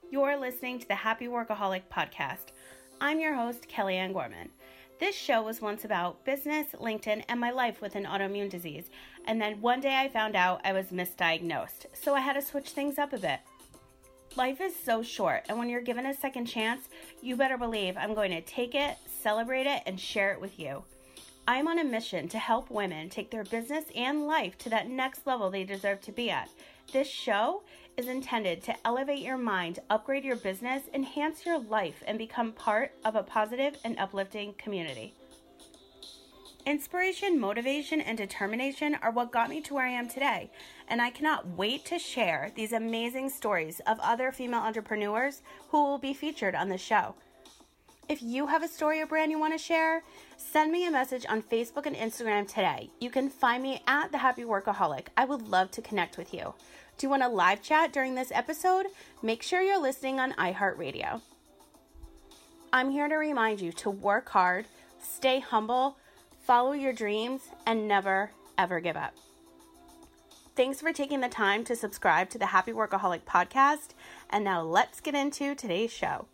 You're listening to the Happy Workaholic podcast. I'm your host, Kellyanne Gorman. This show was once about business, LinkedIn, and my life with an autoimmune disease. And then one day I found out I was misdiagnosed, so I had to switch things up a bit. Life is so short, and when you're given a second chance, you better believe I'm going to take it, celebrate it, and share it with you. I'm on a mission to help women take their business and life to that next level they deserve to be at. This show is intended to elevate your mind, upgrade your business, enhance your life, and become part of a positive and uplifting community. Inspiration, motivation, and determination are what got me to where I am today, and I cannot wait to share these amazing stories of other female entrepreneurs who will be featured on the show. If you have a story or brand you want to share, send me a message on Facebook and Instagram today. You can find me at The Happy Workaholic. I would love to connect with you. Do you want a live chat during this episode? Make sure you're listening on iHeartRadio. I'm here to remind you to work hard, stay humble, follow your dreams, and never, ever give up. Thanks for taking the time to subscribe to the Happy Workaholic podcast. And now let's get into today's show.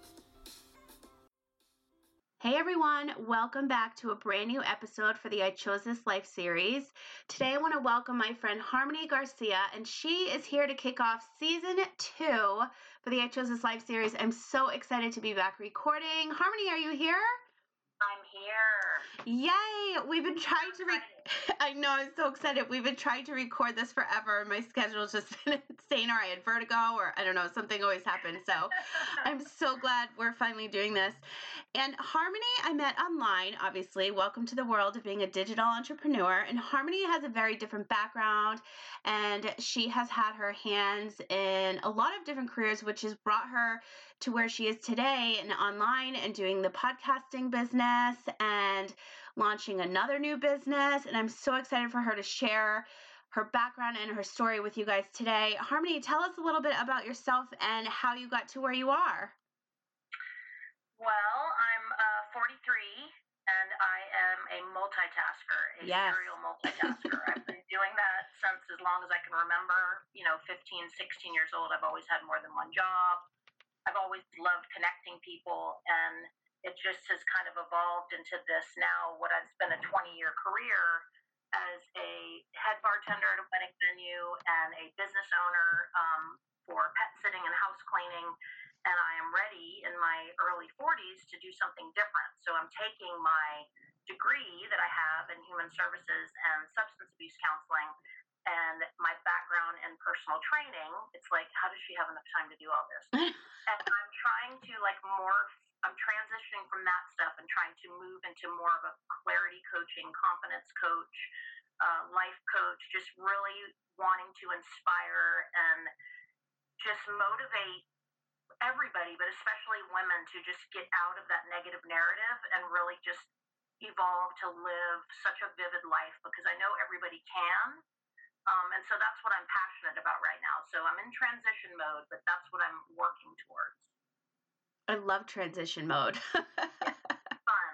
Hey everyone, welcome back to a brand new episode for the I Chose This Life series. Today I want to welcome my friend Harmony Garcia, and she is here to kick off season 2 for the I Chose This Life series. I'm so excited to be back recording. Harmony, are you here? I'm here. Yay! We've been trying to I know, I'm so excited. We've been trying to record this forever. My schedule's just been insane, or I had vertigo, or I don't know, something always happened. So I'm so glad we're finally doing this. And Harmony, I met online, obviously. Welcome to the world of being a digital entrepreneur. And Harmony has a very different background, and she has had her hands in a lot of different careers, which has brought her to where she is today and online and doing the podcasting business and launching another new business. And I'm so excited for her to share her background and her story with you guys today. Harmony, tell us a little bit about yourself and how you got to where you are. Well, I'm 43, and I am a multitasker, serial multitasker. I've been doing that since as long as I can remember, 15, 16 years old. I've always had more than one job. I've always loved connecting people, and it just has kind of evolved into this now, what has been a 20-year career as a head bartender at a wedding venue and a business owner for pet sitting and house cleaning. And I am ready in my early 40s to do something different. So I'm taking my degree that I have in human services and substance abuse counseling and my background in personal training. It's like, how does she have enough time to do all this? And I'm trying to I'm transitioning from that stuff and trying to move into more of a clarity coaching, confidence coach, life coach, just really wanting to inspire and just motivate everybody, but especially women, to just get out of that negative narrative and really just evolve to live such a vivid life, because I know everybody can. And so that's what I'm passionate about right now. So I'm in transition mode, but that's what I'm working towards. I love transition mode. Fun.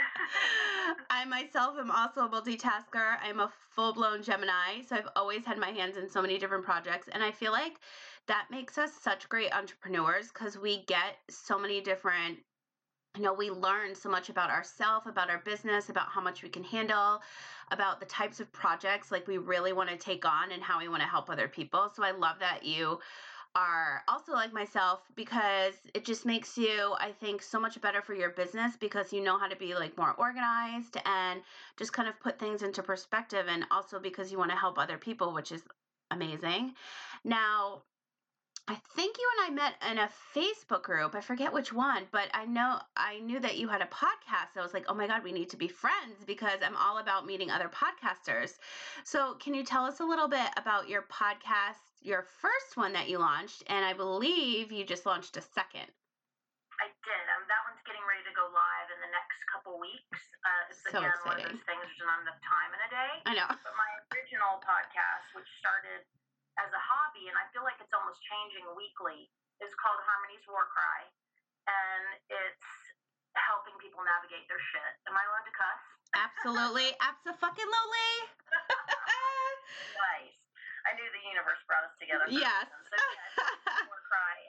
I myself am also a multitasker. I'm a full-blown Gemini, so I've always had my hands in so many different projects, and I feel like that makes us such great entrepreneurs because we get so many different, we learn so much about ourselves, about our business, about how much we can handle, about the types of projects like we really want to take on and how we want to help other people. So I love that you are also like myself, because it just makes you, I think, so much better for your business because you know how to be like more organized and just kind of put things into perspective, and also because you want to help other people, which is amazing. Now, I think you and I met in a Facebook group. I forget which one, but I knew that you had a podcast. I was like, oh my God, we need to be friends because I'm all about meeting other podcasters. So can you tell us a little bit about your podcast, your first one that you launched, and I believe you just launched a second. I did. That one's getting ready to go live in the next couple weeks. It's so again exciting. One of those things, there's not enough time in a day. I know. But my original podcast, which started as a hobby, and I feel like it's almost changing weekly, is called Harmony's War Cry, and it's helping people navigate their shit. Am I allowed to cuss? Absolutely. Abso-fucking-lutely. Nice. I knew the universe brought us together. Yes. So yeah, War Cry,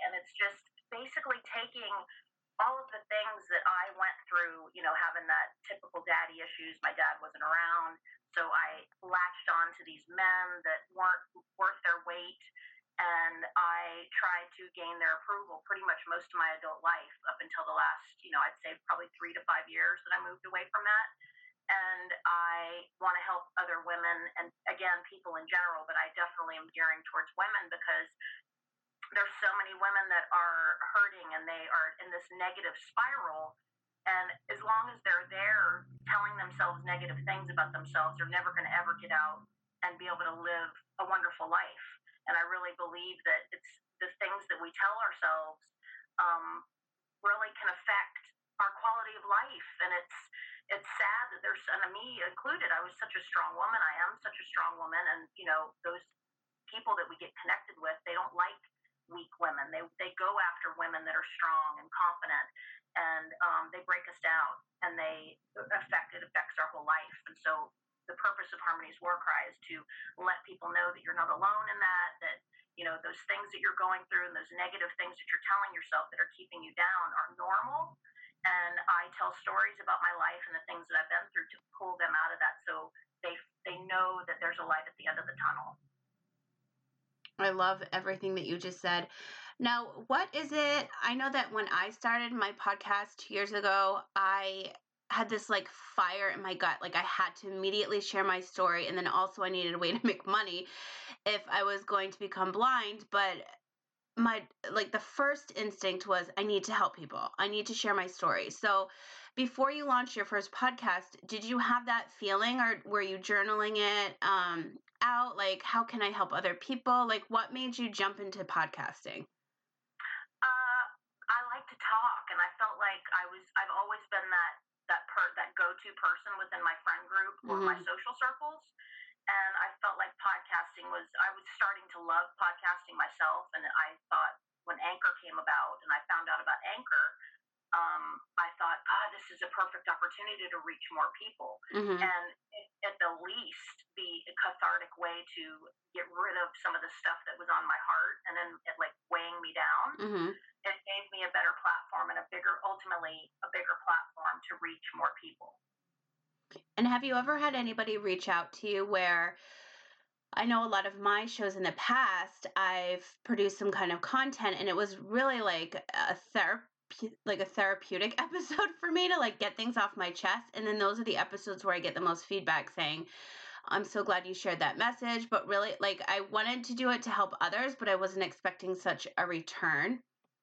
And it's just basically taking all of the things that I went through, you know, having that typical daddy issues. My dad wasn't around. So I latched on to these men that weren't worth their weight. And I tried to gain their approval pretty much most of my adult life up until the last, you know, I'd say probably 3 to 5 years that I moved away from that. And I want to help other women and, again, people in general, but I definitely am gearing towards women because there's so many women that are hurting and they are in this negative spiral. And as long as they're there telling themselves negative things about themselves, they're never going to ever get out and be able to live a wonderful life. And I really believe that it's the things that we tell ourselves really can affect our quality of life. And it's sad that there's, and me included, I was such a strong woman. I am such a strong woman. And, you know, those people that we get connected with, they don't like weak women. They go after women that are strong and confident, and they break us down, and it affects our whole life. And so the purpose of Harmony's War Cry is to let people know that you're not alone in that, you know, those things that you're going through and those negative things that you're telling yourself that are keeping you down are normal. And I tell stories about my life and the things that I've been through to pull them out of that, so they know that there's a light at the end of the tunnel. I love everything that you just said. Now, what is it? I know that when I started my podcast 2 years ago, I had this like fire in my gut. Like I had to immediately share my story. And then also I needed a way to make money if I was going to become blind. But the first instinct was I need to help people. I need to share my story. So before you launched your first podcast, did you have that feeling, or were you journaling it out? Like, how can I help other people? Like, what made you jump into podcasting? I like to talk, and I felt like I've always been that go-to person within my friend group or my social circles. And I felt like I was starting to love podcasting myself. And I thought when Anchor came about and I found out about Anchor, I thought, God, this is a perfect opportunity to reach more people. And at the least be a cathartic way to get rid of some of the stuff that was on my heart and then it like weighing me down. It gave me a better platform and ultimately a bigger platform to reach more people. And have you ever had anybody reach out to you where, I know a lot of my shows in the past, I've produced some kind of content and it was really like a therapeutic episode for me to like get things off my chest. And then those are the episodes where I get the most feedback saying, I'm so glad you shared that message. But really, like, I wanted to do it to help others, but I wasn't expecting such a return.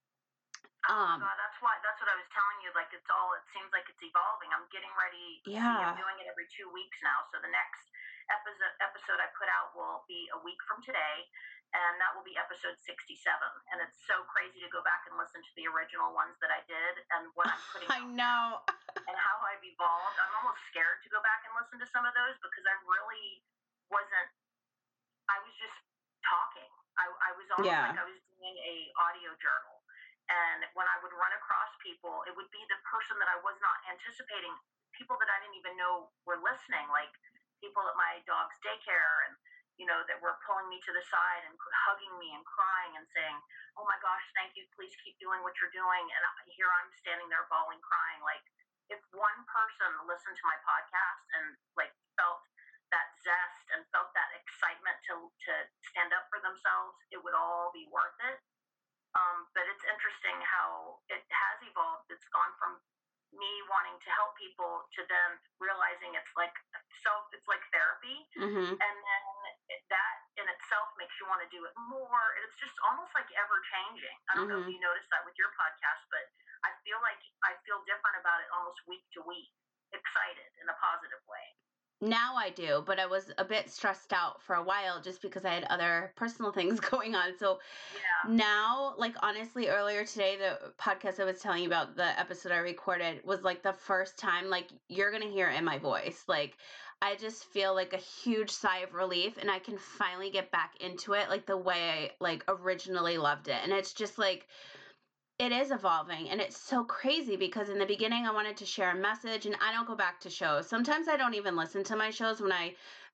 God, that's what I was telling you. Like it seems like it's evolving. I'm getting ready. Yeah. I'm doing it every 2 weeks now. So the next episode I put out will be a week from today, and that will be episode 67. And it's so crazy to go back and listen to the original ones that I did and what I'm putting out. I know. And how I've evolved. I'm almost scared to go back and listen to some of those because I really wasn't. I was just talking. I was almost like I was doing a audio journal. And when I would run across people, it would be the person that I was not anticipating, people that I didn't even know were listening, like people at my dog's daycare and, you know, that were pulling me to the side and hugging me and crying and saying, oh my gosh, thank you. Please keep doing what you're doing. And here I'm standing there bawling, crying. Like if one person listened to my podcast and like felt that zest and felt that excitement to stand up for themselves, it would all be worth it. But it's interesting how it has evolved. It's gone from me wanting to help people to then realizing it's like therapy. And then that in itself makes you want to do it more. And it's just almost like ever changing. I don't know if you noticed that with your podcast, but I feel different about it almost week to week, excited in a positive way. Now I do, but I was a bit stressed out for a while just because I had other personal things going on. So now, like honestly, earlier today, the podcast I was telling you about, the episode I recorded was like the first time like you're going to hear it in my voice. Like I just feel like a huge sigh of relief and I can finally get back into it like the way I like originally loved it. And it's just like, it is evolving and it's so crazy because in the beginning I wanted to share a message and I don't go back to shows. Sometimes I don't even listen to my shows when I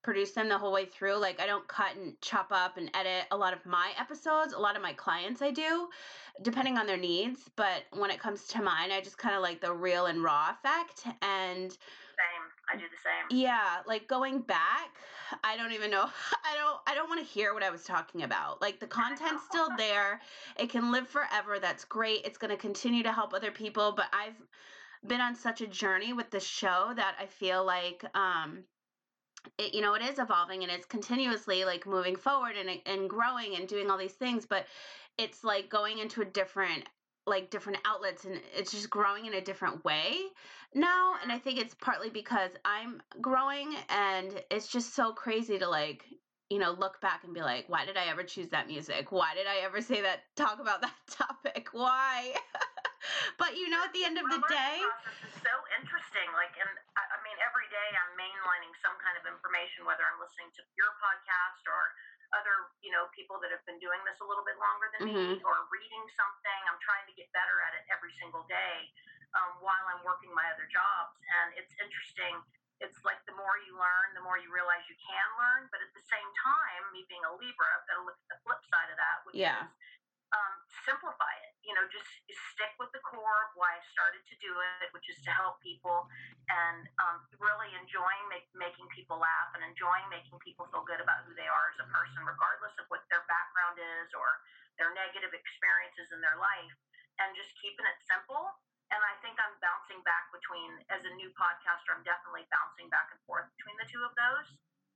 produce them the whole way through. Like, I don't cut and chop up and edit a lot of my episodes. A lot of my clients I do, depending on their needs. But when it comes to mine, I just kind of like the real and raw effect. And same. I do the same. Yeah, like going back, I don't even know. I don't want to hear what I was talking about. Like the content's still there. It can live forever. That's great. It's going to continue to help other people, but I've been on such a journey with the show that I feel like it, you know, it is evolving and it's continuously like moving forward and growing and doing all these things, but it's like going into a different outlets, and it's just growing in a different way now. And I think it's partly because I'm growing, and it's just so crazy to like, you know, look back and be like, why did I ever choose that music? Why did I ever say that, talk about that topic? Why? But you know, at the end of the day, process is so interesting. Like, and I mean, every day I'm mainlining some kind of information, whether I'm listening to your podcast or other, you know, people that have been doing this a little bit longer than me, or reading something. I'm trying to get better at it every single day while I'm working my other jobs. And it's interesting. It's like the more you learn, the more you realize you can learn. But at the same time, me being a Libra, I've got to look at the flip side of that, which is simplify it. You know, just stick with the core of why I started to do it, which is to help people, and really enjoying making people laugh and enjoying making people feel good about who they are as a person, regardless of what their background is or their negative experiences in their life, and just keeping it simple. And I think I'm bouncing back between, as a new podcaster, I'm definitely bouncing back and forth between the two of those.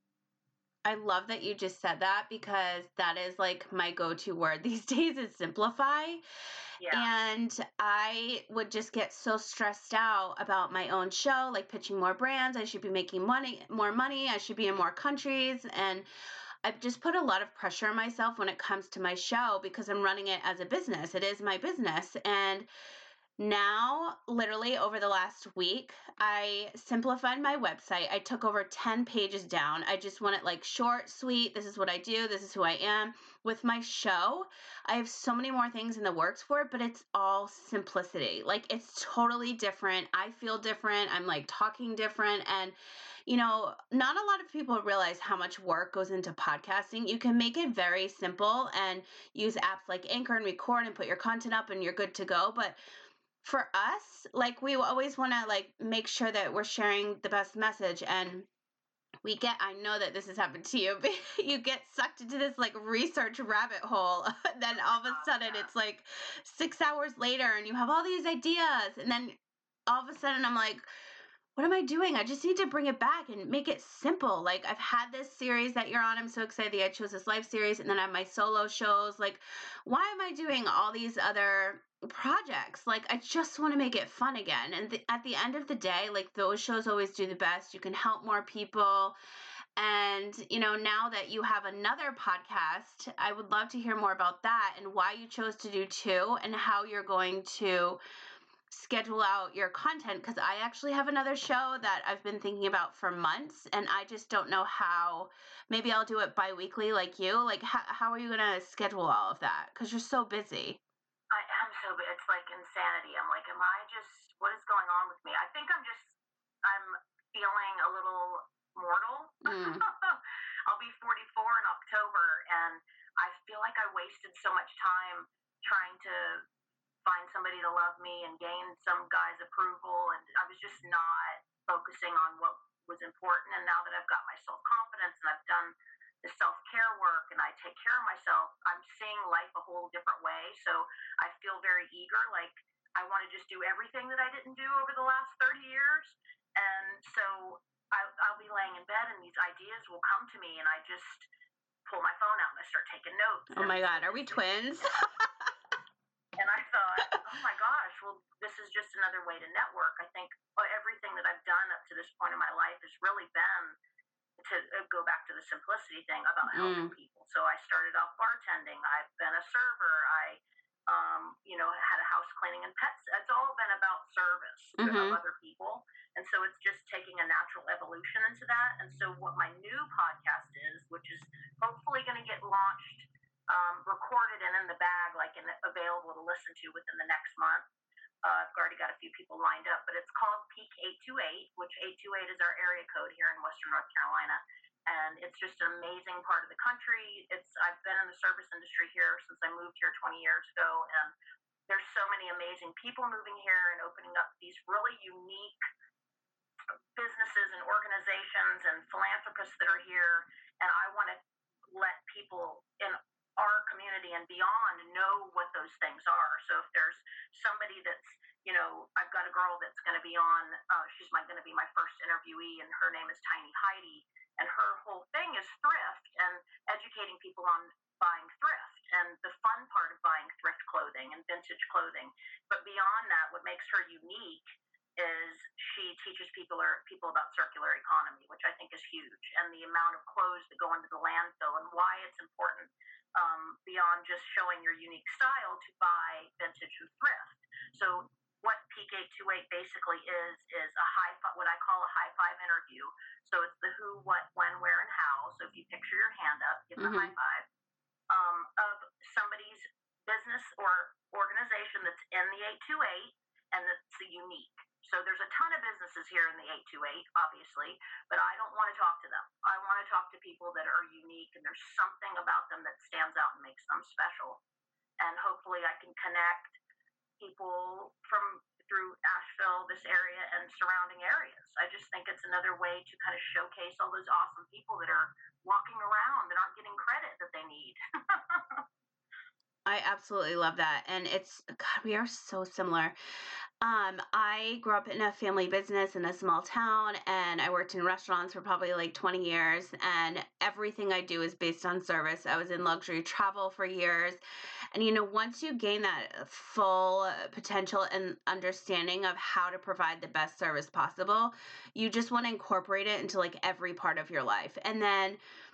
I love that you just said that, because that is like my go-to word these days is simplify. Yeah. And I would just get so stressed out about my own show, like pitching more brands. I should be making more money. I should be in more countries. And I've just put a lot of pressure on myself when it comes to my show, because I'm running it as a business. It is my business. And now, literally over the last week, I simplified my website. I took over 10 pages down. I just want it like short, sweet. This is what I do. This is who I am. With my show, I have so many more things in the works for it, but it's all simplicity. Like, it's totally different. I feel different. I'm like talking different. And, you know, not a lot of people realize how much work goes into podcasting. You can make it very simple and use apps like Anchor and record and put your content up and you're good to go. But for us, like, we always want to like make sure that we're sharing the best message, and I know that this has happened to you, but you get sucked into this like research rabbit hole. Then all of a sudden it's like 6 hours later and you have all these ideas, and then all of a sudden I'm like, what am I doing? I just need to bring it back and make it simple. Like, I've had this series that you're on. I'm so excited that I chose this live series, and then I have my solo shows. Like, why am I doing all these other projects? Like, I just want to make it fun again. And at the end of the day, like, those shows always do the best. You can help more people. And, you know, now that you have another podcast, I would love to hear more about that and why you chose to do two, and how you're going to schedule out your content, because I actually have another show that I've been thinking about for months, and I just don't know how. Maybe I'll do it bi-weekly like you. Like, how are you going to schedule all of that? Because you're so busy. I am so, it's like insanity. I'm like, what is going on with me? I think I'm feeling a little mortal. I'll be 44 in October, and I feel like I wasted so much time trying to find somebody to love me and gain some guy's approval, and I was just not focusing on what was important. And now that I've got my self-confidence and I've done the self-care work and I take care of myself, I'm seeing life a whole different way. So I feel very eager, like I want to just do everything that I didn't do over the last 30 years. And so I'll be laying in bed and these ideas will come to me, and I just pull my phone out and I start taking notes. Oh my God, are we twins? And I thought, oh my gosh, well, this is just another way to network. I think everything that I've done up to this point in my life has really been to go back to the simplicity thing about helping people. So I started off bartending. I've been a server. I, you know, had a house cleaning and pets. It's all been about service of other people. And so it's just taking a natural evolution into that. And so what my new podcast is, which is hopefully going to get launched, recorded and in the bag, like available to listen to within the next month. I've already got a few people lined up, but it's called Peak 828, which 828 is our area code here in Western North Carolina. and it's just an amazing part of the country. I've been in the service industry here since I moved here 20 years ago, and there's so many amazing people moving here and opening up these really unique businesses and organizations and philanthropists that are here. And I want to let people in our community and beyond know what those things are. So if there's somebody that's, I've got a girl that's going to be on, she's going to be my first interviewee, and her name is Tiny Heidi. And her whole thing is thrift and educating people on buying thrift and the fun part of buying thrift clothing and vintage clothing. But beyond that, what makes her unique is she teaches people about circular economy, which I think is huge, and the amount of clothes that go into the landfill and why it's important, beyond just showing your unique style, to buy vintage and thrift. So what Peak 828 basically is what I call a high five interview. So it's the who, what, when, where, and how. So if you picture your hand up, give them a high five, of somebody's business or organization that's in the 828 and that's unique. So there's a ton of businesses here in the 828, obviously, but I don't want to talk to them. I want to talk to people that are unique, and there's something about them that stands out and makes them special. And hopefully I can connect people through Asheville, this area, and surrounding areas. I just think it's another way to kind of showcase all those awesome people that are walking around that aren't getting credit that they need. I absolutely love that. And God, we are so similar. I grew up in a family business in a small town, and I worked in restaurants for probably like 20 years, and everything I do is based on service. I was in luxury travel for years. And, once you gain that full potential and understanding of how to provide the best service possible, you just want to incorporate it into like every part of your life. And then,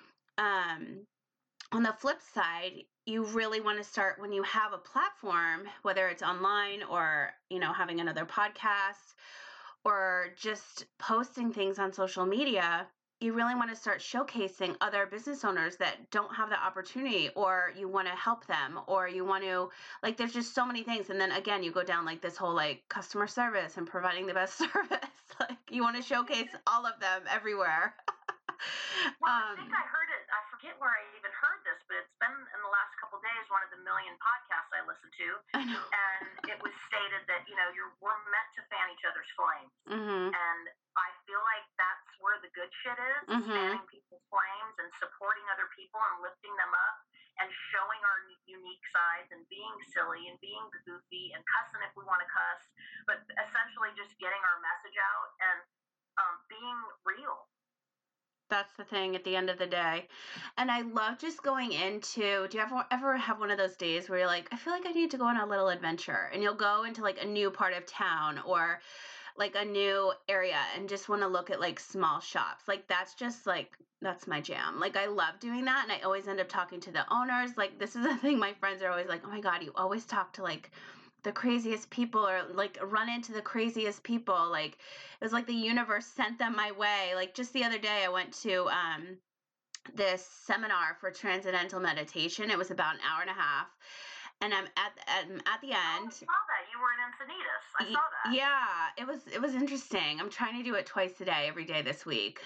on the flip side, you really want to start when you have a platform, whether it's online or, having another podcast or just posting things on social media. You really want to start showcasing other business owners that don't have the opportunity, or you want to help them, or you want to, like, there's just so many things. And then again, you go down like this whole like customer service and providing the best service. Like, you want to showcase all of them everywhere. Well, I think I heard it. I forget where I even heard this, but it's been in the last couple of days, one of the million podcasts I listened to. I know. And it was stated that, we're meant to fan each other's flames. Mm-hmm. And I feel like that's where the good shit is, fanning people's flames and supporting other people and lifting them up and showing our unique sides and being silly and being goofy and cussing if we want to cuss, but essentially just getting our message out and being real. That's the thing at the end of the day. And I love just going into, do you ever have one of those days where you're like, I feel like I need to go on a little adventure, and you'll go into like a new part of town or like a new area and just want to look at like small shops. Like that's my jam. Like, I love doing that. And I always end up talking to the owners. Like, this is the thing, my friends are always like, oh my God, you always talk to like the craziest people, or like run into the craziest people. Like, it was like the universe sent them my way. Like, just the other day I went to this seminar for transcendental meditation. It was about an hour and a half, and I'm at the end. I saw that you were in Encinitas. I saw that. Yeah, it was interesting. I'm trying to do it twice a day, every day this week.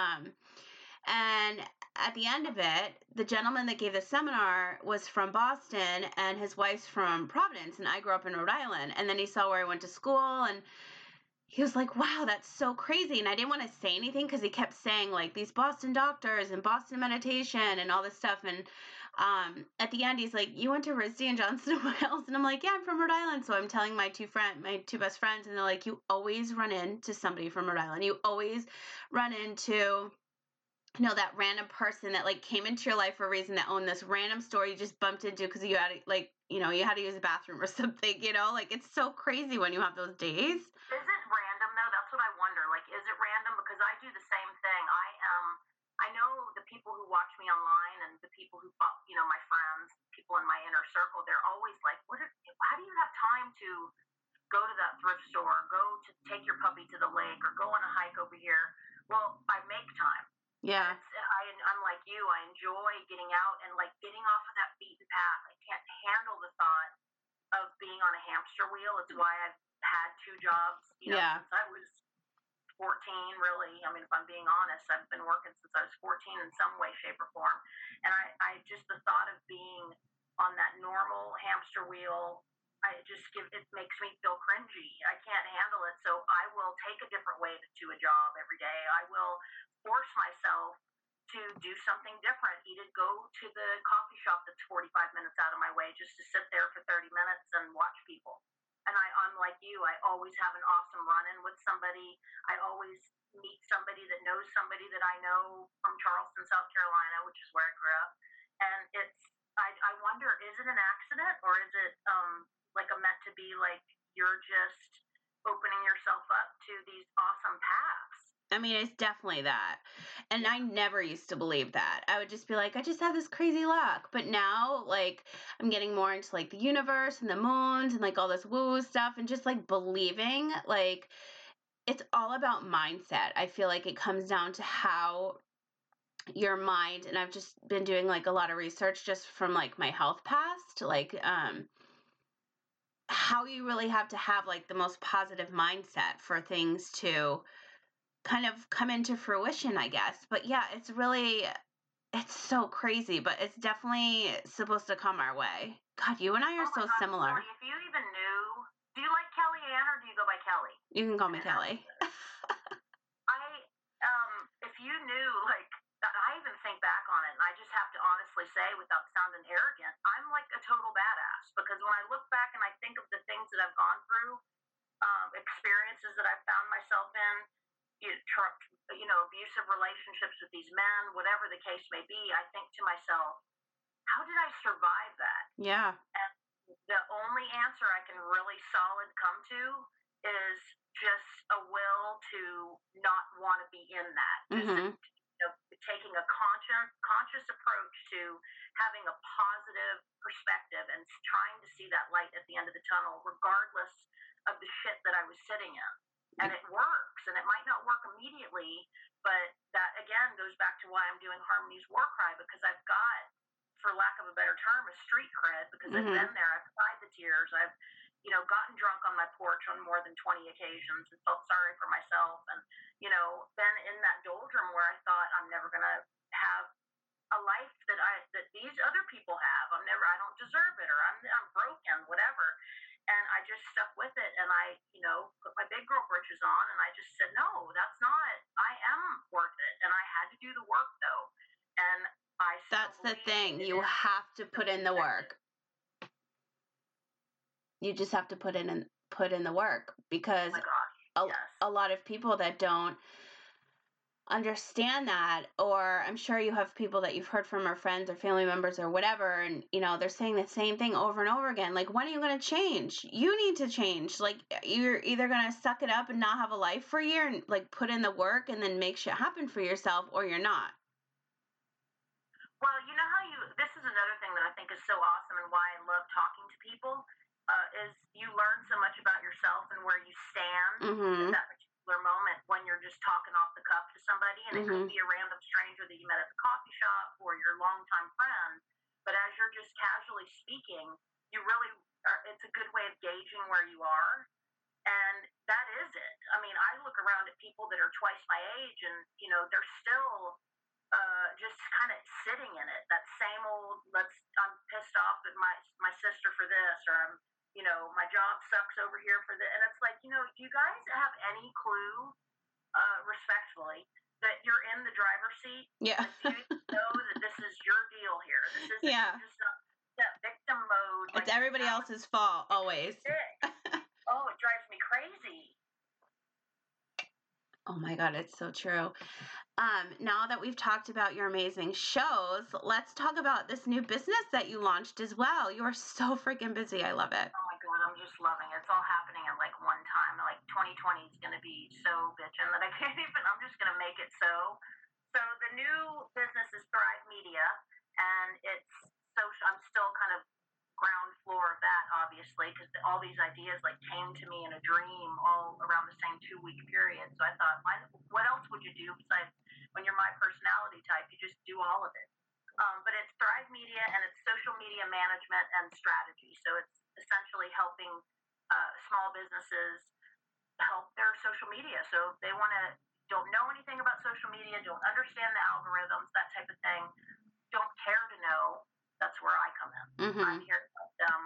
And at the end of it, the gentleman that gave the seminar was from Boston, and his wife's from Providence, and I grew up in Rhode Island. And then he saw where I went to school, and he was like, wow, that's so crazy. And I didn't want to say anything because he kept saying like these Boston doctors and Boston meditation and all this stuff. And at the end, he's like, you went to RISD in Johnston, Wales? And I'm like, yeah, I'm from Rhode Island. So I'm telling my two best friends, and they're like, you always run into somebody from Rhode Island. You always run into that random person that like came into your life for a reason, that owned this random store you just bumped into because you had like, you had to use a bathroom or something, like it's so crazy when you have those days. Is it random though? That's what I wonder. Like, is it random? Because I do the same thing. I know the people who watch me online and the people who, my friends, people in my inner circle, they're always like, how do you have time to go to that thrift store, go to take your puppy to the lake, or go on a hike over here? Well, I make time. Yeah. I'm like you. I enjoy getting out and like getting off of that beaten path. I can't handle the thought of being on a hamster wheel. It's why I've had two jobs, since I was 14, really. I mean, if I'm being honest, I've been working since I was 14 in some way, shape, or form. And I just, the thought of being on that normal hamster wheel, it makes me feel cringy. I can't handle it. So I will take a different way to a job every day. I will force myself to do something different. Either go to the coffee shop that's 45 minutes out of my way just to sit there for 30 minutes and watch people. And I'm like you, I always have an awesome run-in with somebody. I always meet somebody that knows somebody that I know from Charleston, South Carolina, which is where I grew up. And I wonder, is it an accident, or is it like a meant to be, like you're just opening yourself up to these awesome paths? I mean, it's definitely that. And I never used to believe that. I would just be like, I just have this crazy luck. But now, like, I'm getting more into, like, the universe and the moons and, like, all this woo-woo stuff and just, like, believing. Like, it's all about mindset. I feel like it comes down to how your mind, and I've just been doing, like, a lot of research just from, like, my health past, like, how you really have to have, like, the most positive mindset for things to kind of come into fruition, I guess. But yeah, it's so crazy, but it's definitely supposed to come our way. God, you and I are so similar. If you even knew, do you like Kellyanne or do you go by Kelly? You can call me Kelly. If you knew, like, I even think back on it, and I just have to honestly say, without sounding arrogant, I'm like a total badass, because when I look back and I think of the things that I've gone through, experiences that I've found myself in, abusive relationships with these men, whatever the case may be, I think to myself, how did I survive that? Yeah. And the only answer I can really solid come to is just a will to not want to be in that. Mm-hmm. Taking a conscious approach to having a positive perspective and trying to see that light at the end of the tunnel, regardless of the shit that I was sitting in. And it works, and it might not work immediately, but that, again, goes back to why I'm doing Harmony's War Cry, because I've got, for lack of a better term, a street cred, because I've been there, I've cried the tears, I've, gotten drunk on my porch on more than 20 occasions and felt sorry for myself, and, been in that doldrum where I thought I'm never going to have a life that these other people have. I don't deserve it, or I'm broken, whatever. And I just stuck with it, and I, put my big girl britches on, and I just said, no, that's not, I am worth it. And I had to do the work, though. And that's the thing. You have to put in the work. You just have to put in the work, because a lot of people that don't understand that, or I'm sure you have people that you've heard from, or friends or family members or whatever, and they're saying the same thing over and over again. Like, when are you going to change? You need to change. Like, you're either going to suck it up and not have a life for a year and, like, put in the work and then make shit happen for yourself, or you're not. Well, this is another thing that I think is so awesome, and why I love talking to people, is you learn so much about yourself and where you stand at that particular moment when you're just talking off the cuff to somebody, and it could be a random stranger that you met at the coffee shop or your longtime friend, but as you're just casually speaking, you really it's a good way of gauging where you are, and that is it. I mean, I look around at people that are twice my age, and they're still just kind of sitting in it. That same old, I'm pissed off at my sister for this, or my job sucks over here for this. And it's like, do you guys have any clue, respectfully, that you're in the driver's seat? Yeah. Like, do you know that this is your deal here? This isn't just that victim mode. It's everybody else's fault, always. Oh, it drives me crazy. Oh my God, it's so true. Now that we've talked about your amazing shows, let's talk about this new business that you launched as well. You are so freaking busy. I love it. Oh my God, I'm just loving it. It's all happening at like one time. Like 2020 is going to be so bitchin' that I can't even, I'm just going to make it so. So the new business is Thrive Media, and it's social. I'm still kind of ground floor of that, obviously, because all these ideas like came to me in a dream all around the same 2-week period. So I thought, what else would you do besides, when you're my personality type, you just do all of it. But it's Thrive Media, and it's social media management and strategy. So it's essentially helping small businesses help their social media. So if they don't know anything about social media, don't understand the algorithms, that type of thing, don't care to know, that's where I come in. Mm-hmm. I'm here to help them,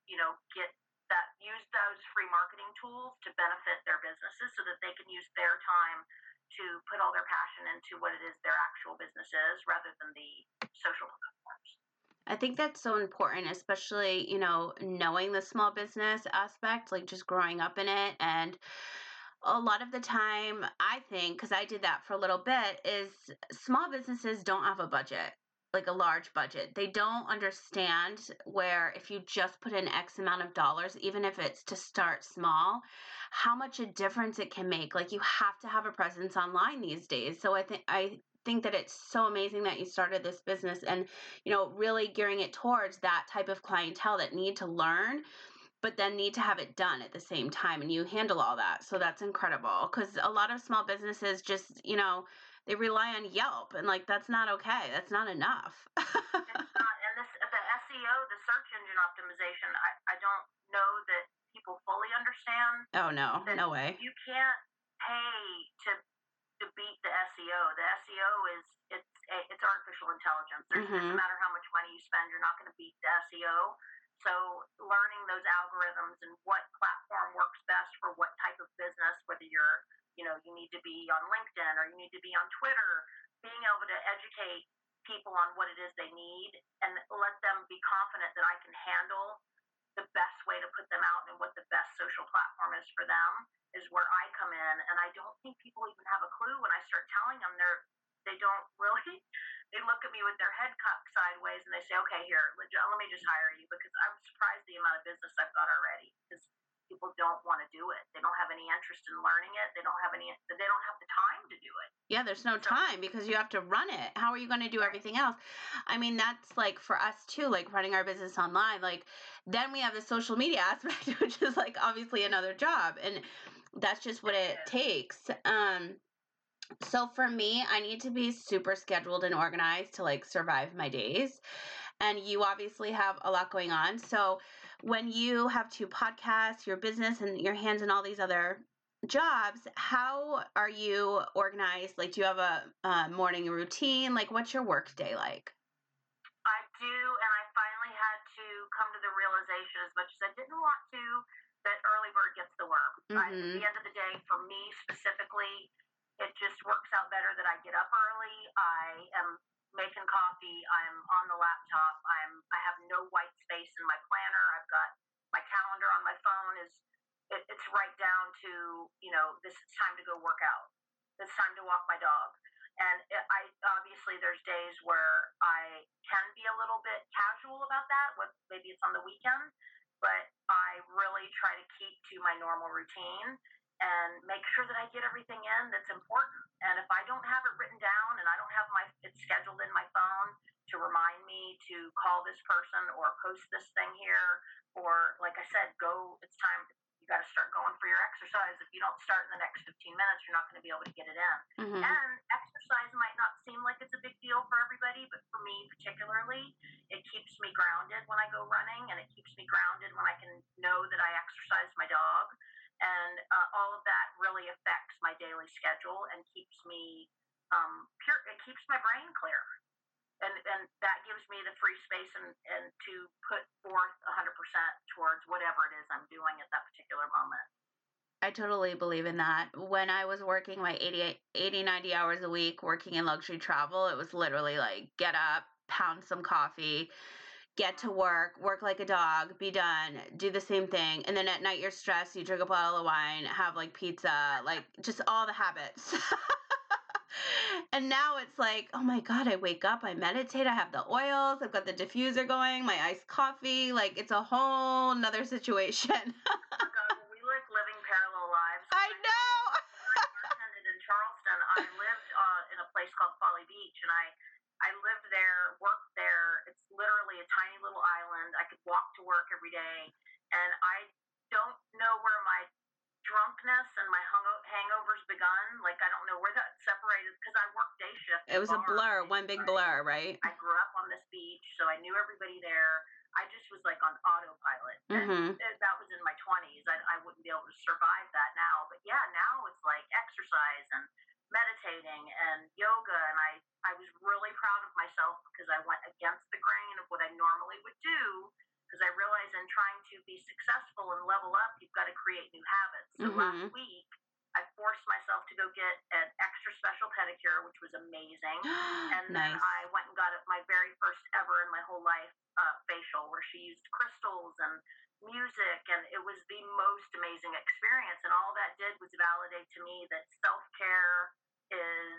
use those free marketing tools to benefit their businesses so that they can use their time to put all their passion into what it is their actual business is rather than the social platforms. I think that's so important, especially, knowing the small business aspect, like just growing up in it. And a lot of the time, I think, because I did that for a little bit, is small businesses don't have a budget, like a large budget. They don't understand where if you just put in X amount of dollars, even if it's to start small, how much a difference it can make. Like you have to have a presence online these days. So I think that it's so amazing that you started this business and really gearing it towards that type of clientele that need to learn but then need to have it done at the same time, and you handle all that. So that's incredible, because a lot of small businesses just they rely on Yelp, and like that's not okay, that's not enough. It's not, and the SEO, the search engine optimization, I don't know that people fully understand. Oh no, no way. You can't pay to beat the SEO. The SEO it's artificial intelligence. It doesn't matter how much money you spend, you're not going to beat the SEO. So learning those algorithms and what platform works best for what type of business, whether you need to be on LinkedIn or you need to be on Twitter, being able to educate people on what it is they need and let them be confident that I can handle the best way to put them out and what the best social platform is for them is where I come in. And I don't think people even have a clue when I start telling them. They don't really. They look at me with their head cocked sideways and they say, okay, here, let me just hire you, because I'm surprised the amount of business I've got already, because people don't want to do it. They don't have any interest in learning it. They don't have the time to do it. Yeah, there's no time because you have to run it. How are you going to do everything else? I mean, that's like for us too, like running our business online. Like then we have the social media aspect, which is like obviously another job, and that's just what it takes. So for me, I need to be super scheduled and organized to like survive my days. And you obviously have a lot going on. So when you have two podcasts, your business, and your hands in all these other jobs, how are you organized? Like, do you have a morning routine? Like, what's your work day like? I do, and I finally had to come to the realization, as much as I didn't want to, that early bird gets the worm. At the end of the day, for me specifically, it just works out better that I get up early. I am making coffee. I'm on the laptop. I have no white space in my planner. I've got my calendar on my phone. It's right down to this is time to go work out. It's time to walk my dog. And I obviously there's days where I can be a little bit casual about that. Maybe it's on the weekend, but I really try to keep to my normal routine and make sure that I get everything in that's important. And if I don't have it written down and I don't have it scheduled in my phone to remind me to call this person or post this thing here, or like I said, it's time. You got to start going for your exercise. If you don't start in the next 15 minutes, you're not going to be able to get it in. And exercise might not seem like it's a big deal for everybody, but for me particularly, it keeps me grounded when I go running, and it keeps me grounded when I can know that I exercise my dog. And all of that really affects my daily schedule and keeps me pure. It keeps my brain clear. And that gives me the free space and to put forth 100% towards whatever it is I'm doing at that particular moment. I totally believe in that. When I was working my 80, 90 hours a week working in luxury travel, it was literally like get up, pound some coffee, get to work like a dog, be done, do the same thing. And then at night you're stressed, you drink a bottle of wine, have like pizza, like just all the habits. And now it's like, oh my God, I wake up, I meditate, I have the oils, I've got the diffuser going, my iced coffee. Like it's a whole nother situation. Oh God, well, we like living parallel lives. I know. When I bartended in Charleston, I lived in a place called Folly Beach, and I lived there, worked there. It's literally a tiny little island. I could walk to work every day, and I don't know where my drunkenness and my hangovers begun. Like I don't know where that separated, because I worked day shift. It was a blur, one big blur, right? I grew up on this beach, so I knew everybody there. I just was like on autopilot. Mm-hmm. And that was in my 20s. I wouldn't be able to survive that now. But yeah, now it's like exercise and meditating and yoga. And I was really proud of myself because I went against the grain of what I normally would do. Because I realized in trying to be successful and level up, you've got to create new habits. So last week, I forced myself to go get an extra special pedicure, which was amazing. And Nice. then I went and got my very first ever in my whole life facial, where she used crystals and music, and it was the most amazing experience. And all that did was validate to me that self-care is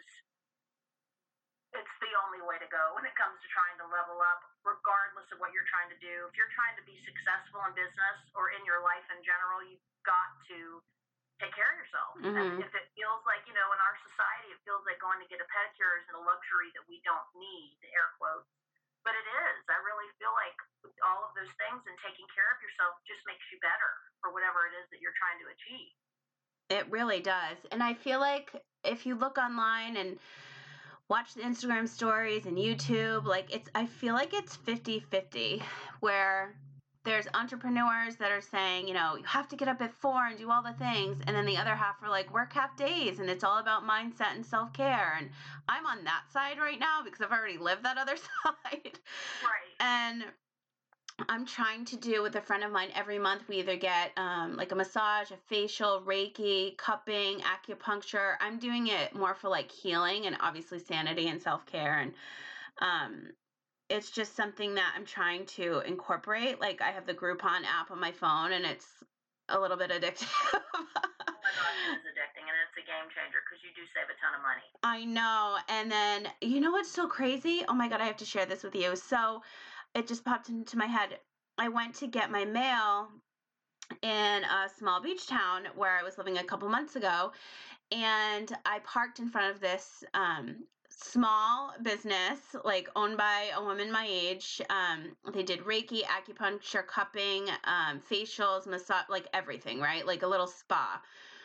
it's the only way to go when it comes to trying to level up, regardless of what you're trying to do. If you're trying to be successful in business or in your life in general, you've got to take care of yourself. And if it feels like, in our society, it feels like going to get a pedicure is a luxury that we don't need, air quotes. But it is. I really feel like all of those things and taking care of yourself just makes you better for whatever it is that you're trying to achieve. It really does. And I feel like if you look online and watch the Instagram stories and YouTube, I feel like it's 50-50, where there's entrepreneurs that are saying, you have to get up at 4 and do all the things. And then the other half are like, work half days and it's all about mindset and self-care. And I'm on that side right now because I've already lived that other side. Right. And I'm trying to do with a friend of mine every month. We either get like a massage, a facial, Reiki, cupping, acupuncture. I'm doing it more for like healing and obviously sanity and self-care. And it's just something that I'm trying to incorporate. Like I have the Groupon app on my phone and it's a little bit addictive. Oh my gosh, it is addicting and it's a game changer because you do save a ton of money. I know. And then, you know what's so crazy? Oh my God, I have to share this with you. So it just popped into my head. I went to get my mail in a small beach town where I was living a couple months ago, and I parked in front of this small business, like owned by a woman my age. They did Reiki, acupuncture, cupping, facials, massage, like everything, right? Like a little spa.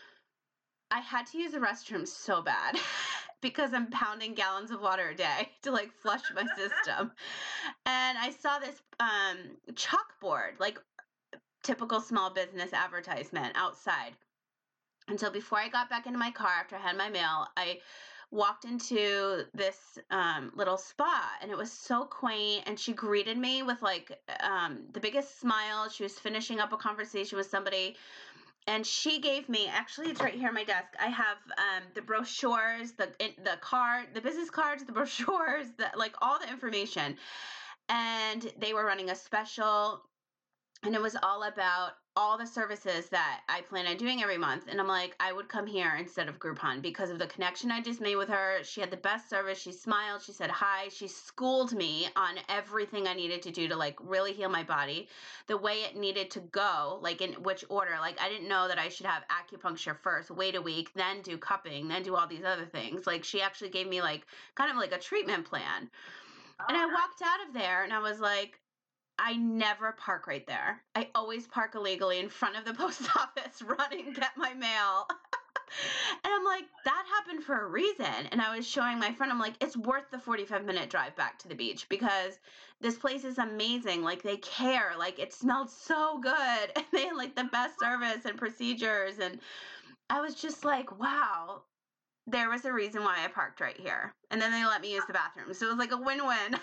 I had to use the restroom so bad because I'm pounding gallons of water a day to like flush my system. And I saw this chalkboard, like typical small business advertisement outside. And so before I got back into my car after I had my mail, I walked into this little spa, and it was so quaint. And she greeted me with like the biggest smile. She was finishing up a conversation with somebody. And she gave me, actually, it's right here on my desk. I have the brochures, the card, the business cards, the brochures, like all the information. And they were running a special, and it was all about all the services that I plan on doing every month. And I'm like, I would come here instead of Groupon because of the connection I just made with her. She had the best service. She smiled. She said hi. She schooled me on everything I needed to do to like really heal my body, the way it needed to go, like in which order. Like I didn't know that I should have acupuncture first, wait a week, then do cupping, then do all these other things. Like she actually gave me like kind of like a treatment plan. And I walked out of there and I was like, I never park right there. I always park illegally in front of the post office, run and get my mail. And I'm like, that happened for a reason. And I was showing my friend, I'm like, it's worth the 45-minute drive back to the beach because this place is amazing. Like they care. Like it smelled so good. And they had like the best service and procedures. And I was just like, wow, there was a reason why I parked right here. And then they let me use the bathroom. So it was like a win-win.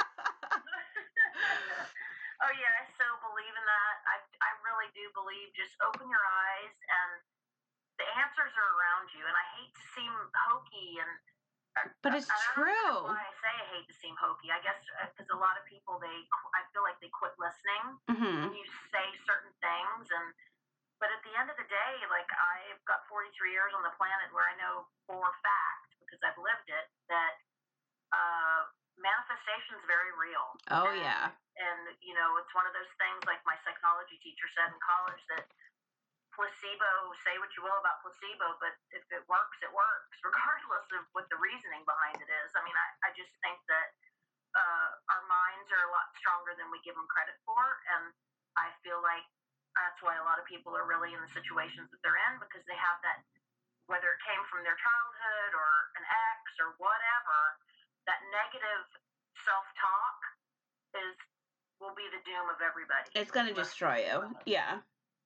Oh yeah, I so believe in that. I really do believe just open your eyes and the answers are around you. And I hate to seem hokey, and but it's true. Why I say I hate to seem hokey, I guess because a lot of people I feel like they quit listening when you say certain things. But at the end of the day, like I've got 43 years on the planet where I know for a fact because I've lived it that manifestation is very real. Oh, yeah. And, it's one of those things like my psychology teacher said in college that placebo, say what you will about placebo, but if it works, regardless of what the reasoning behind it is. I mean, I just think that our minds are a lot stronger than we give them credit for. And I feel like that's why a lot of people are really in the situations that they're in because they have that, whether it came from their childhood or an ex or whatever, that negative self-talk will will be the doom of everybody. It's going to destroy you. Yeah.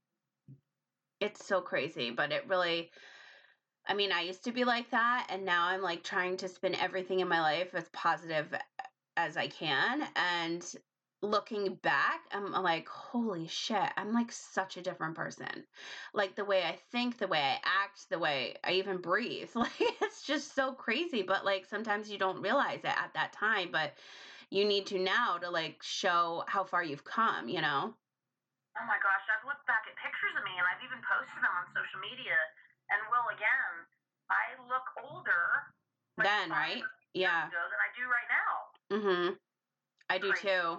It's so crazy, but it really, I mean, I used to be like that, and now I'm like trying to spin everything in my life as positive as I can. And looking back, I'm like, holy shit, I'm like such a different person. Like the way I think, the way I act, the way I even breathe. Like it's just so crazy. But like sometimes you don't realize it at that time, but you need to now to like show how far you've come, you know? Oh my gosh, I've looked back at pictures of me and I've even posted them on social media. And will again, I look older like Then, right? Yeah. than I do right now. Mm-hmm. I do too.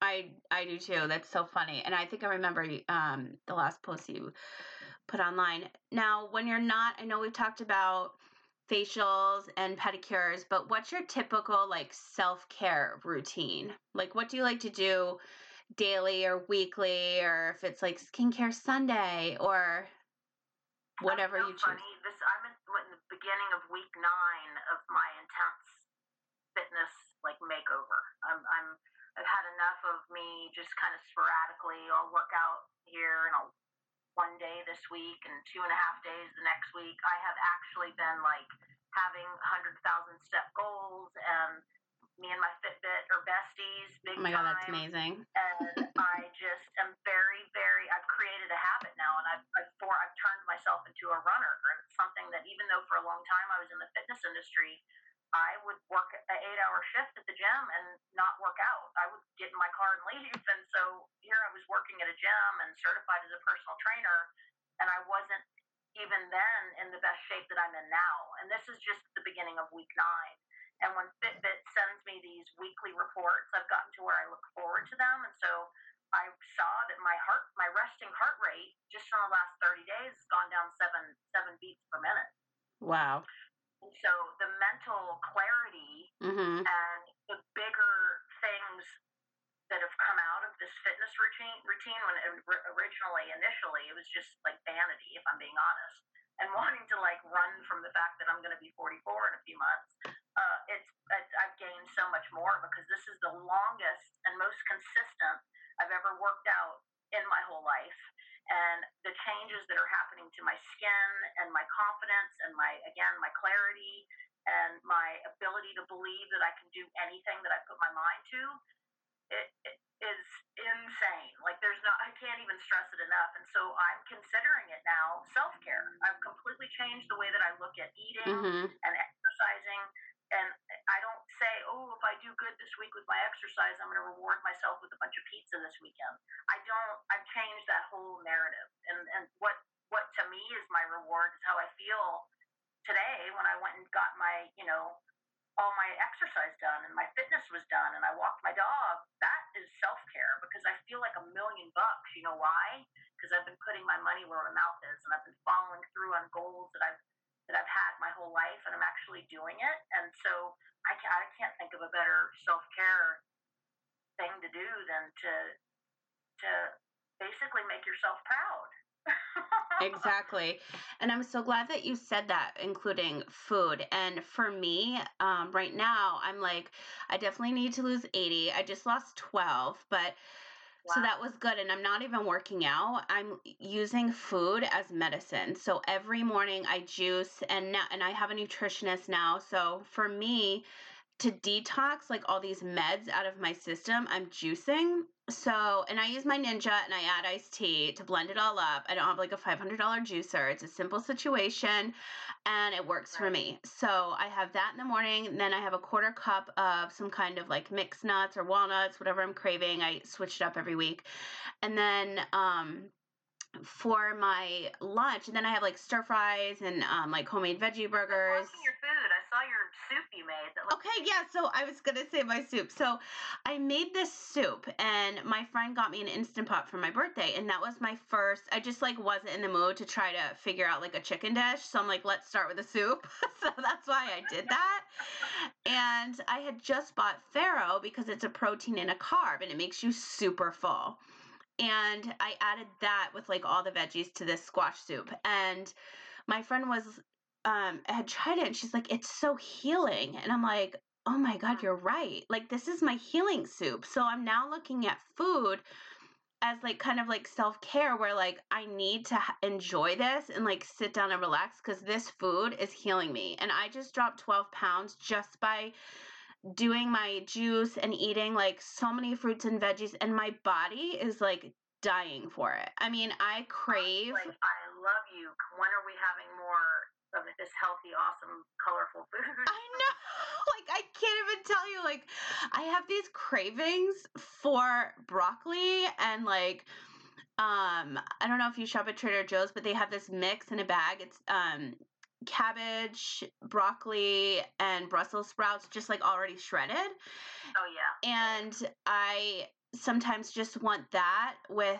I do too. That's so funny. And I think I remember the last post you put online. Now, when you're not, I know we've talked about facials and pedicures, but what's your typical like self-care routine? Like what do you like to do daily or weekly, or if it's like skincare Sunday or whatever you choose? Funny. I'm in the beginning of week 9 of my intense fitness like makeover. I've had enough of me just kind of sporadically. I'll work out here and I'll one day this week and 2.5 days the next week. I have actually been like having 100,000 step goals, and me and my Fitbit are besties. Big oh my God, that's amazing. And I just am very, very. I've created a habit now, and I've turned myself into a runner. And it's something that even though for a long time I was in the fitness industry, I would work an 8-hour shift at the gym and not work out. I would get in my car and leave. And so here I was working at a gym and certified as a personal trainer, and I wasn't even then in the best shape that I'm in now. And this is just the beginning of week 9. And when Fitbit sends me these weekly reports, I've gotten to where I look forward to them. And so I saw that my resting heart rate just in the last 30 days has gone down seven beats per minute. Wow. And so the mental clarity and the bigger things that have come out of this fitness routine when initially, it was just like vanity, if I'm being honest, and wanting to like run from the fact that I'm going to be 44 in a few months. I've gained so much more because this is the longest and most consistent I've ever worked out in my whole life. And the changes that are happening to my skin and my confidence and my clarity and my ability to believe that I can do anything that I put my mind to, it is insane. Like I can't even stress it enough. And so I'm considering it now self-care. I've completely changed the way that I look at eating and exercising. And I don't say, oh, if I do good this week with my exercise, I'm going to reward myself with a bunch of pizza this weekend. I don't. I've changed that whole narrative. And what to me is my reward is how I feel today when I went and got my, all my exercise done and my fitness was done and I walked my dog. That is self-care because I feel like $1 million. You know why? Because I've been putting my money where my mouth is, and I've been following through on goals that I've had my whole life, and I'm actually doing it. And so I can't think of a better self-care thing to do than to basically make yourself proud. Exactly. And I'm so glad that you said that, including food. And for me, right now, I'm like, I definitely need to lose 80. I just lost 12, but so that was good. And I'm not even working out. I'm using food as medicine. So every morning I juice, and I have a nutritionist now. So for me to detox like all these meds out of my system, I'm juicing. So, and I use my Ninja and I add iced tea to blend it all up. I don't have like a $500 juicer. It's a simple situation and it works for me. So I have that in the morning. And then I have a 1/4 cup of some kind of like mixed nuts or walnuts, whatever I'm craving. I switch it up every week. And then, for my lunch, and then I have like stir fries and like homemade veggie burgers. Your food. I saw your soup you made. Okay, yeah. So I was gonna say my soup. So I made this soup, and my friend got me an Instant Pot for my birthday, and that was my first. I just like wasn't in the mood to try to figure out like a chicken dish, so I'm like, let's start with a soup. So that's why I did that. And I had just bought Farro because it's a protein and a carb, and it makes you super full. And I added that with like all the veggies to this squash soup. And my friend had tried it and she's like, it's so healing. And I'm like, oh my God, you're right. Like, this is my healing soup. So I'm now looking at food as like kind of like self-care where like I need to enjoy this and like sit down and relax because this food is healing me. And I just dropped 12 pounds just by doing my juice and eating like so many fruits and veggies, and my body is like dying for it. I mean, I crave. Like, I love you. When are we having more of this healthy, awesome, colorful food? I know. Like, I can't even tell you. Like, I have these cravings for broccoli and like, I don't know if you shop at Trader Joe's, but they have this mix in a bag. It's cabbage, broccoli, and Brussels sprouts, just like already shredded. Oh yeah. And I sometimes just want that with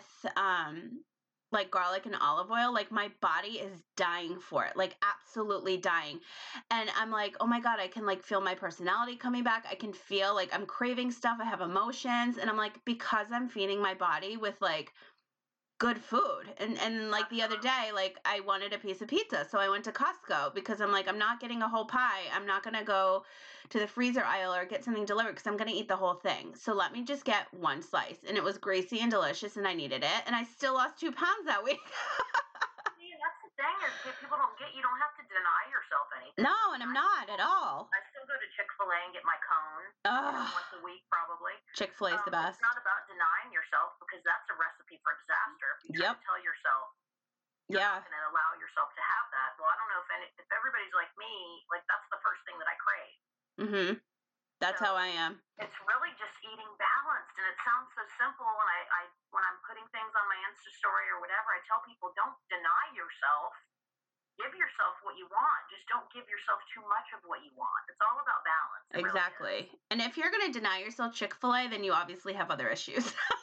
like garlic and olive oil. Like, my body is dying for it, like absolutely dying. And I'm like, oh my God, I can like feel my personality coming back. I can feel like I'm craving stuff. I have emotions. And I'm like, because I'm feeding my body with like good food. And like the other day, like I wanted a piece of pizza. So I went to Costco because I'm like, I'm not getting a whole pie. I'm not going to go to the freezer aisle or get something delivered because I'm going to eat the whole thing. So let me just get one slice. And it was greasy and delicious and I needed it. And I still lost 2 pounds that week. See, that's the thing is people don't get, you don't have to deny yourself anything. No, and I'm not at all. I still go to Chick-fil-A and get my cone once a week probably. Chick-fil-A is the best. It's not about denying yourself because that's a recipe for disaster. If you try to tell yourself you're not going to allow yourself to have that. Well, I don't know if everybody's like me, like that's the first thing that I crave. Mm-hmm. That's how I am. It's really just eating balanced, and it sounds so simple. And I when I'm putting things on my Insta story or whatever, I tell people don't deny yourself. Give yourself what you want. Just don't give yourself too much of what you want. It's all about balance. Exactly. Really, and if you're going to deny yourself Chick-fil-A, then you obviously have other issues.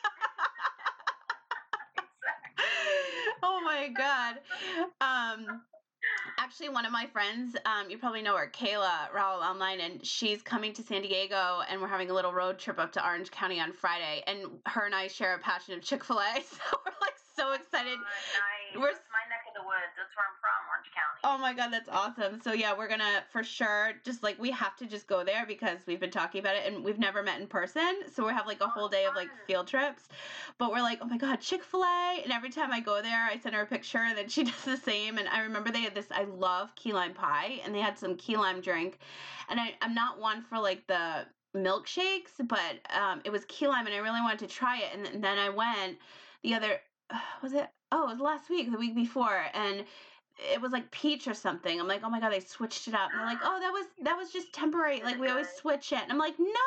Oh my God. Actually, one of my friends, you probably know her, Kayla Rowell Online, and she's coming to San Diego, and we're having a little road trip up to Orange County on Friday, and her and I share a passion of Chick-fil-A, so we're like so excited. Nice. That's my neck of the woods. That's where I'm from, Orange County. Oh my God, that's awesome. So yeah, we're gonna for sure just like we have to just go there because we've been talking about it and we've never met in person. So we have like a whole day of like field trips. But we're like, oh my God, Chick-fil-A. And every time I go there, I send her a picture and then she does the same. And I remember they had this, I love key lime pie, and they had some key lime drink. And I'm not one for like the milkshakes, but it was key lime and I really wanted to try it. And then I went the other, was it? Oh, it was last week, the week before. And it was like peach or something. I'm like, oh my God, they switched it up. And they're like, oh, that was just temporary. Like we always switch it. And I'm like, no.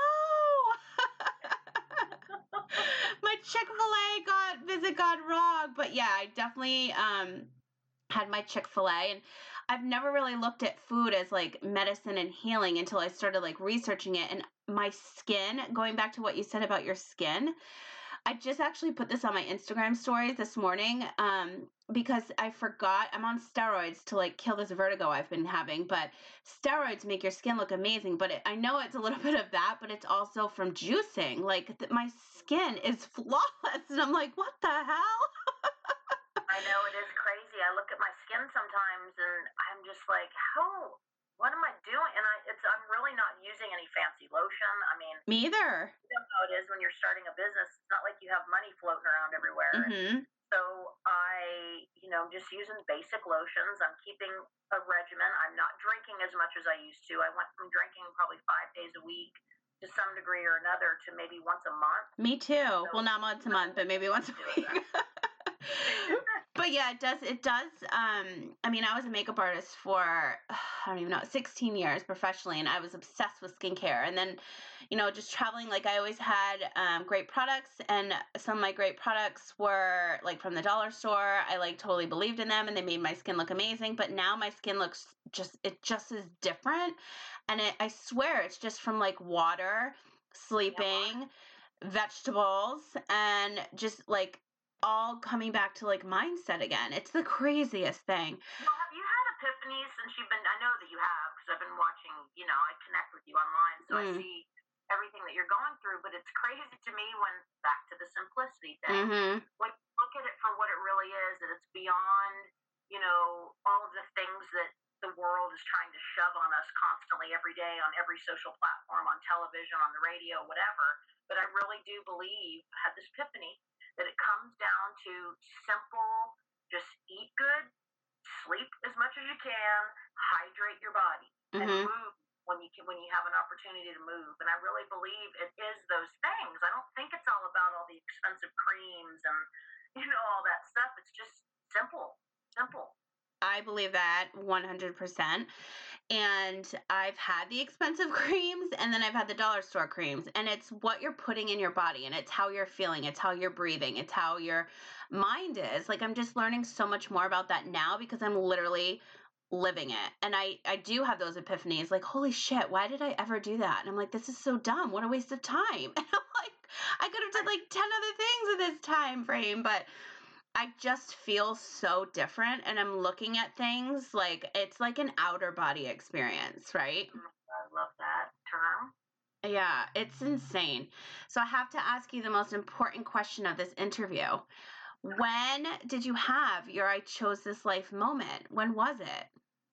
My Chick-fil-A visit got wrong. But yeah, I definitely had my Chick-fil-A, and I've never really looked at food as like medicine and healing until I started like researching it. And my skin, going back to what you said about your skin, I just actually put this on my Instagram stories this morning because I forgot I'm on steroids to like kill this vertigo I've been having. But steroids make your skin look amazing. But I know it's a little bit of that, but it's also from juicing. Like my skin is flawless. And I'm like, what the hell? I know, it is crazy. I look at my skin sometimes and I'm just like, what am I doing? And I'm really not using any fancy lotion. I mean, me either. You know how it is when you're starting a business. It's not like you have money floating around everywhere. Mm-hmm. So I, just using basic lotions. I'm keeping a regimen. I'm not drinking as much as I used to. I went from drinking probably 5 days a week to some degree or another to maybe once a month. Me too. So, well, not once a month, but maybe once a week. But yeah, it does. I mean, I was a makeup artist for, I don't even know, 16 years professionally, and I was obsessed with skincare. And then, just traveling, like I always had great products, and some of my great products were like from the dollar store. I like totally believed in them, and they made my skin look amazing. But now my skin looks it just is different. And I swear it's just from like water, sleeping, vegetables, and just like all coming back to like mindset again. It's the craziest thing. Well, have you had epiphanies since you've been, I know that you have, because I've been watching, I connect with you online, so I see everything that you're going through, but it's crazy to me when, back to the simplicity thing, when you look at it for what it really is, that it's beyond, all of the things that the world is trying to shove on us constantly every day on every social platform, on television, on the radio, whatever. But I really do believe, had this epiphany, that it comes down to simple, just eat good, sleep as much as you can, hydrate your body, and move when you have an opportunity to move. And I really believe it is those things. I don't think it's all about all the expensive creams and all that stuff. It's just simple. I believe that 100%. And I've had the expensive creams, and then I've had the dollar store creams, and it's what you're putting in your body, and it's how you're feeling, it's how you're breathing, it's how your mind is. Like, I'm just learning so much more about that now because I'm literally living it. And I do have those epiphanies, like, holy shit, why did I ever do that? And I'm like, this is so dumb. What a waste of time. And I'm like, I could have done like 10 other things in this time frame, but I just feel so different, and I'm looking at things like it's like an outer body experience, right? I love that term. Yeah, it's insane. So I have to ask you the most important question of this interview. When did you have your I chose this life moment? When was it?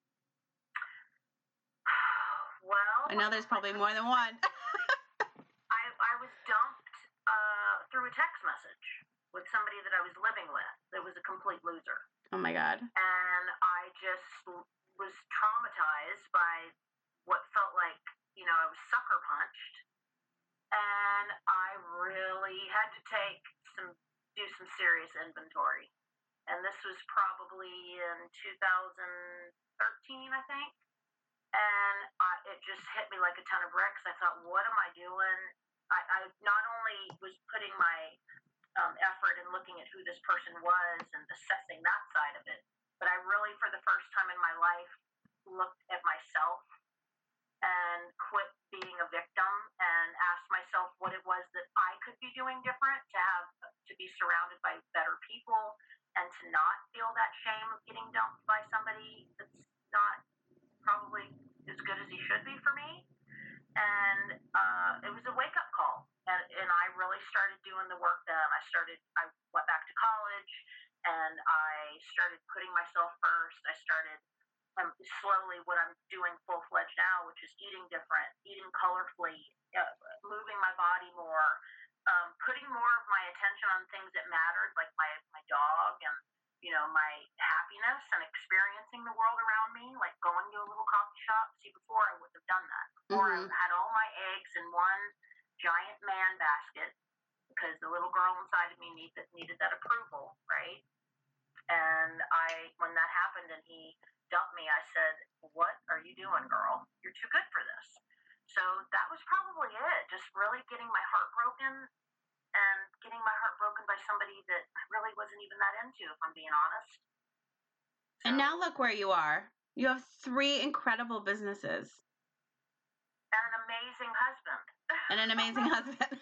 Well, I know there's probably more than one. I was dumped through a text message with somebody that I was living with that was a complete loser. Oh my God. And I just was traumatized by what felt like, I was sucker punched. And I really had to do some serious inventory. And this was probably in 2013, I think. And it just hit me like a ton of bricks. I thought, what am I doing? I not only was putting my effort in looking at who this person was and assessing that side of it, but I really, for the first time in my life, looked at myself and quit being a victim and asked myself what it was that I could be doing different to be surrounded by better people and to not feel that shame of getting dumped by somebody that's not probably as good as he should be for me. And it was a wake-up call. And I really started doing the work then. I went back to college, and I started putting myself first. I started slowly what I'm doing full-fledged now, which is eating different, eating colorfully, moving my body more, putting more of my attention on things that mattered, like my dog and, my happiness and experiencing the world around me, like going to a little coffee shop. See, before I wouldn't have done that. Before I had all my eggs in one giant man basket because the little girl inside of me needed that approval, right? And when that happened and he dumped me, I said, what are you doing, girl? You're too good for this. So that was probably it. Just really getting my heart broken and getting my heart broken by somebody that I really wasn't even that into, if I'm being honest. So, and now look where you are. You have 3 incredible businesses. And an amazing husband. And an amazing husband.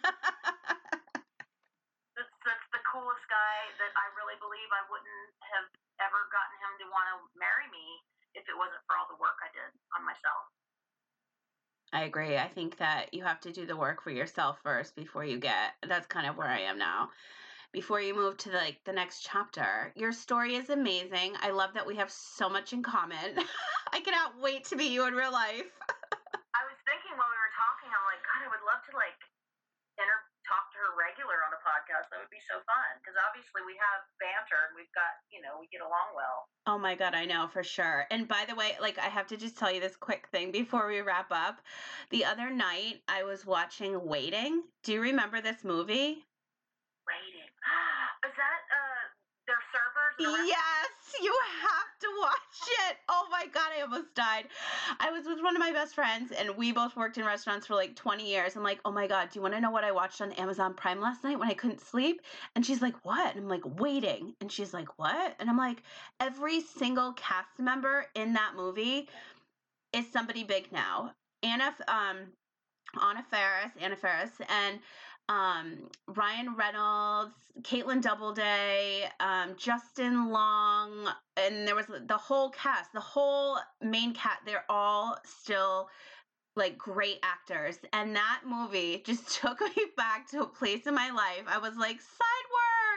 That's the coolest guy that I really believe I wouldn't have ever gotten him to want to marry me if it wasn't for all the work I did on myself. I agree. I think that you have to do the work for yourself first before that's kind of where I am now. Before you move to the next chapter. Your story is amazing. I love that we have so much in common. I cannot wait to meet you in real life. I was thinking while we were talking, I'm like, God, I would love to talk to her regular on a podcast. That would be so fun because obviously we have banter and we've got, we get along well. Oh my God, I know for sure. And by the way, I have to just tell you this quick thing before we wrap up. The other night I was watching Waiting. Do you remember this movie? Waiting. Is that their servers? Yes, you have to watch it. Oh my God, I almost died. I was with one of my best friends and we both worked in restaurants for 20 years. I'm like, oh my God, do you want to know what I watched on Amazon Prime last night when I couldn't sleep? And she's like, what? And I'm like, Waiting. And she's like, what? And I'm like, every single cast member in that movie is somebody big now. Anna Faris, and Ryan Reynolds, Caitlin Doubleday, Justin Long, and there was the whole cast, the whole main cast. They're all still great actors. And that movie just took me back to a place in my life. I was like, side work.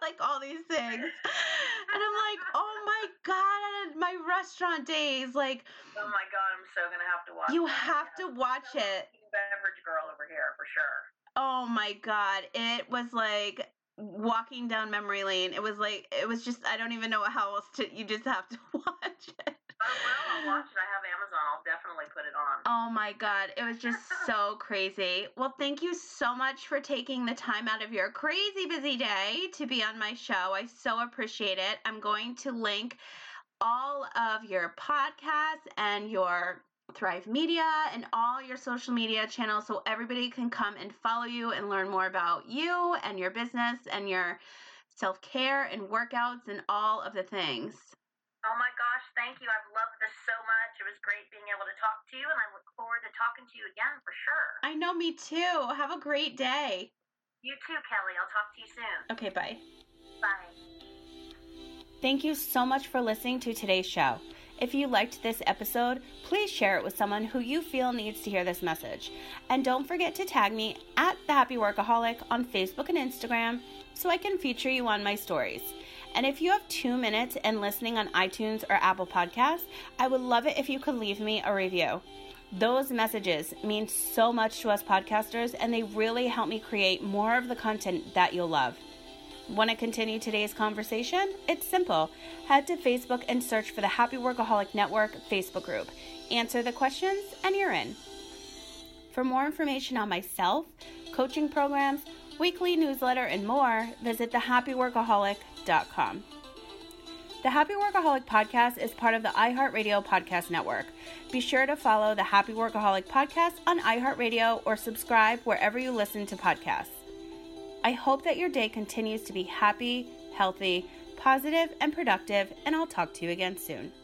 like all these things. And I'm like, oh my God, my restaurant days. Like, oh my God, I'm so going to have to watch it. You have to watch it. Beverage girl over here, for sure. Oh my God. It was like walking down memory lane. It was just, I don't even know how else you just have to watch it. I'll watch it. I have Amazon. I'll definitely put it on. Oh my God. It was just so crazy. Well, thank you so much for taking the time out of your crazy busy day to be on my show. I so appreciate it. I'm going to link all of your podcasts and your Thrive Media and all your social media channels so everybody can come and follow you and learn more about you and your business and your self-care and workouts and all of the things. Oh my gosh, thank you. I've loved this so much. It was great being able to talk to you, and I look forward to talking to you again for sure. I know, me too. Have a great day. You too, Kelly. I'll talk to you soon. Okay, bye. Bye. Thank you so much for listening to today's show. If you liked this episode, please share it with someone who you feel needs to hear this message. And don't forget to tag me at The Happy Workaholic on Facebook and Instagram so I can feature you on my stories. And if you have 2 minutes and listening on iTunes or Apple Podcasts, I would love it if you could leave me a review. Those messages mean so much to us podcasters, and they really help me create more of the content that you'll love. Want to continue today's conversation? It's simple. Head to Facebook and search for the Happy Workaholic Network Facebook group. Answer the questions and you're in. For more information on myself, coaching programs, weekly newsletter, and more, visit thehappyworkaholic.com. The Happy Workaholic Podcast is part of the iHeartRadio Podcast Network. Be sure to follow the Happy Workaholic Podcast on iHeartRadio or subscribe wherever you listen to podcasts. I hope that your day continues to be happy, healthy, positive, and productive, and I'll talk to you again soon.